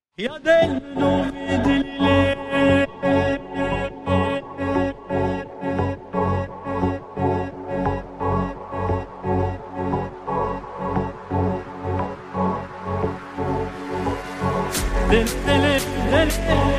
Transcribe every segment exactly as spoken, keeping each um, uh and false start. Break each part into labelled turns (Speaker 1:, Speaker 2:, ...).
Speaker 1: يا del numidile del del del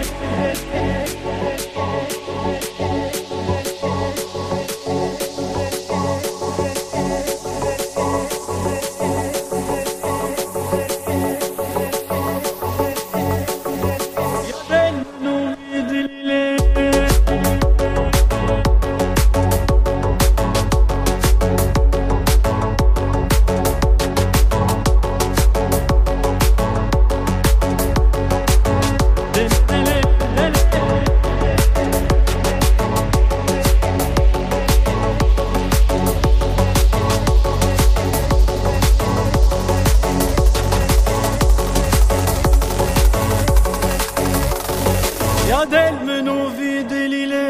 Speaker 1: يا del menù vidilile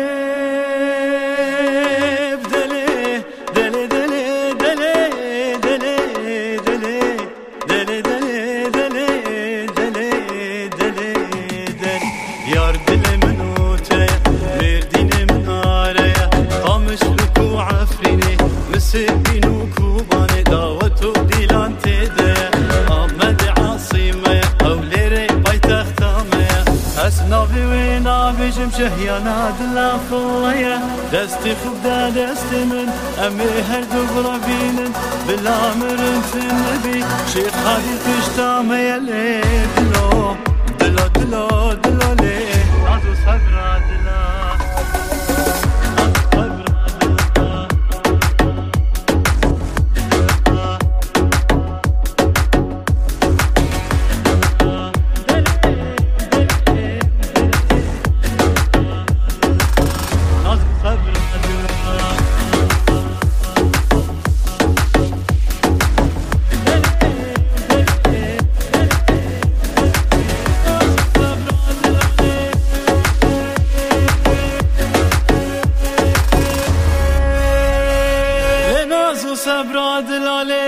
Speaker 1: dele dele dele dele dele dele dele dele dele dele dele dele yar dile menute verdine minareye qamışlık u afrini مسكين وكوباني دعوت ديلان تدي أحمد عاصمة أوليري بايتختامة أسنافي وينا بجم شهيانا دلا خلية دستي خبدا دستي من أمي هر دبرا بينن بلا مرنت النبي شيخ هادي تشتامة يلي دلو دلو دلو دلو لي نازو صبرا دلا صبرا دلاله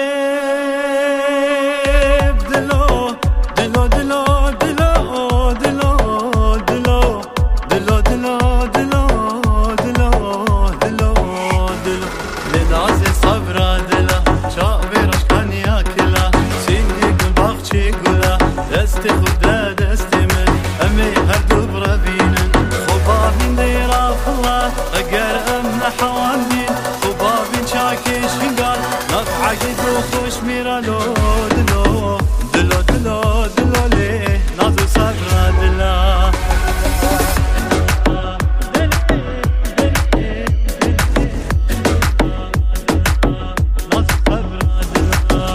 Speaker 1: دلو دلو دلو دلو دلو دلو دلو دلو دلو دلو دلو دلو لناز صبرا دلا شعبي رشكان ياكلا سيني قل باغشي قلا دستي خدا دستي من امي هردو برابينن خبابين ديرا فلا اقر امنا حوالين خبابين شاكي شنقال عقد وخوش ميرا لو دلو دلو دلو دلو ليه نازو صبرا دلا نازو صبرا دلا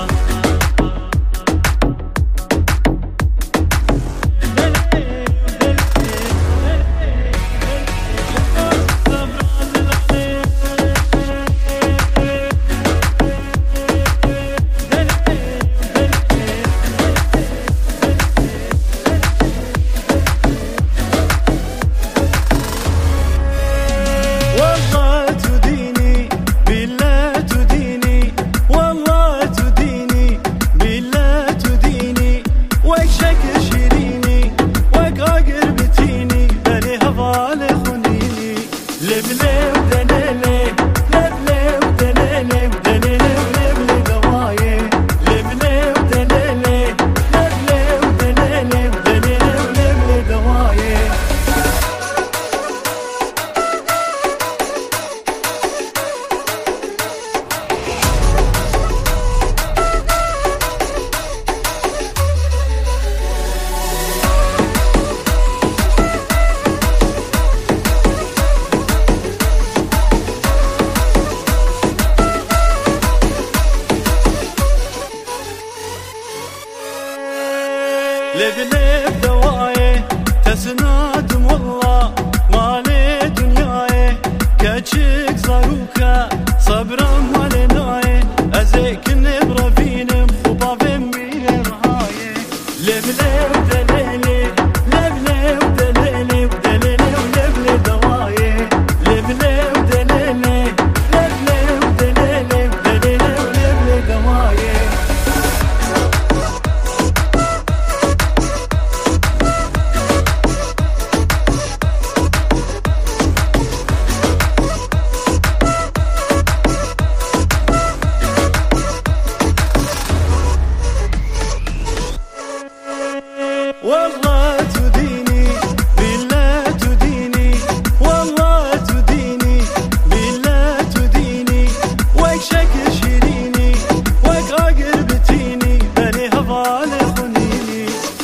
Speaker 1: لب لب دواي تسنادم والله مالي دنياي كاتشك زاروكا صبرا مالي ناي ازيك نبرا فينم خبابم بين رهاي لب لب دليلي لب لب دليلي ودليلي ولب لب دواي لب لب دليلي لب لب دليلي ودليلي ولب لب دواي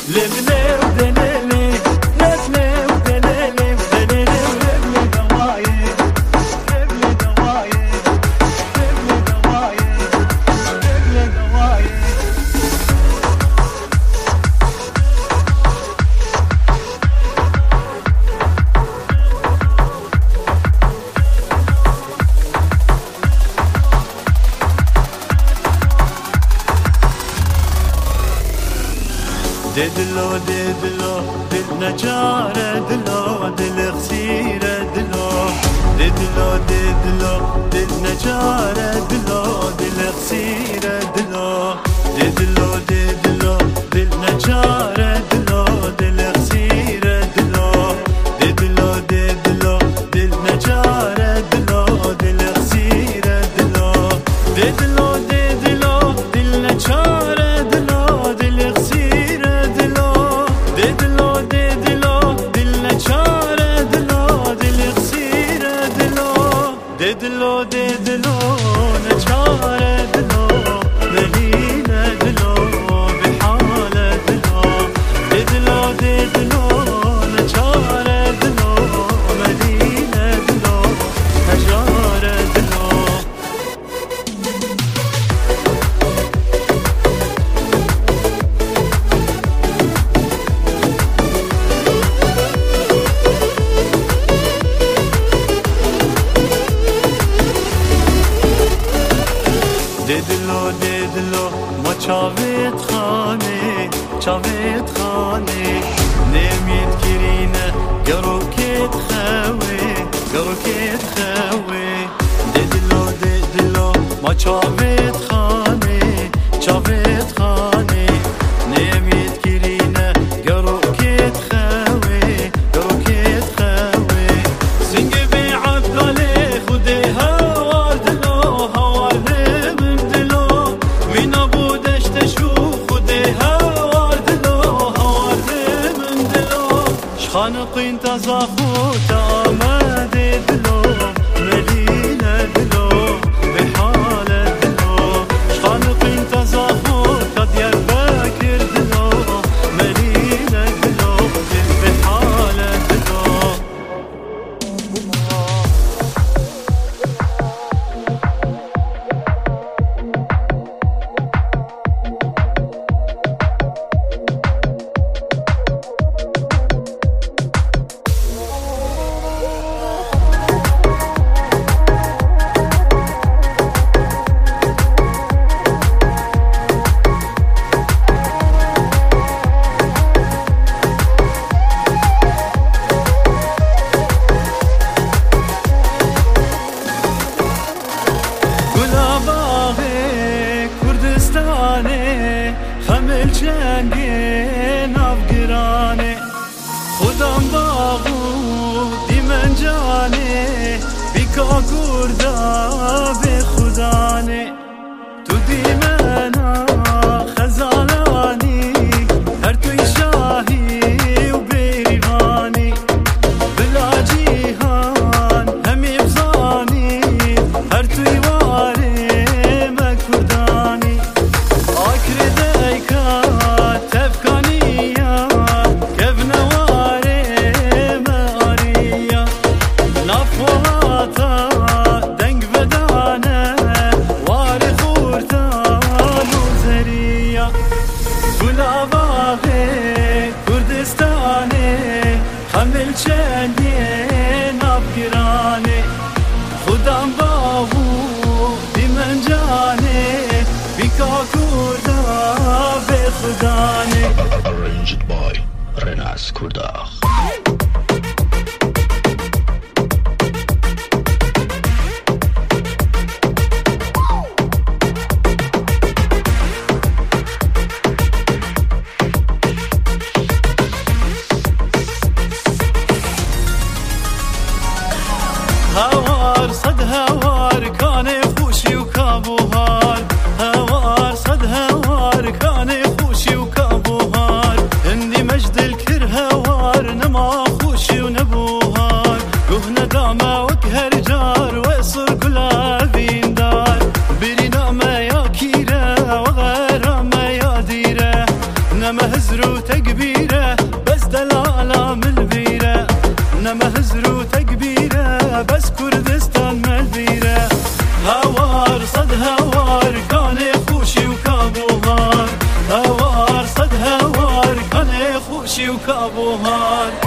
Speaker 1: دلو دلو دل نجاره دلو دل خسیره دلو دلو دلو دل نجاره دلو دل خسیره دلو دلو دلو دل نجاره دلو دل خسیره دلو دلو دلو دل نجاره دلو دل خسیره دلو دلو دلو دل نجاره دلو دل خسیره دلو دلو دلو دل نجاره دلو دل خسیره دلو دلو دلو نجاره دلو دليله دلو بحاله دلو دلو دلو نجاره دلو دليله دلو نجاره دلو دلو دلو ما چاوید خانه چاوید خانه نمید کرینه گرو کت خوه گرو کت خوه دلو دلو ما چاوید خانه چاوید خانه نمید کرینه گرو کت خوه گرو کت خوه سنگ بی عبداله خوده هوار دلو هوار خانقين تزاخوت آمده دلو مدينة دلو بحالة دلو خانقين تزاخوت ديار باكر دلو مدينة دلو بحالة دلو خمل جنگه نافگرانه خودم باغو دیمن جانه بیکا گردا به خدانه تو دیمنا خزانانی هر توی شاهی و بیریوانی بلا جیهان همی بزانی هر توی واره مکردانی خمل چنگه نافگرانه خودم باهو دیمن جانه بیکا کردا به خدانه
Speaker 2: Arranged by Renas Kurdakh.
Speaker 1: هوار صد هوار كان خوشي وكابوهار هوار صد هوار كان خوشي وكابوهار اني مجد الكر هوار نما نما هزر وتكبيره بس دلالة من البيره نما هزر وتكبيره بس كردستان من البيره هوار صد هوار كان خوشي وكابوهار هوار صد هوار كان خوشي وكابوهار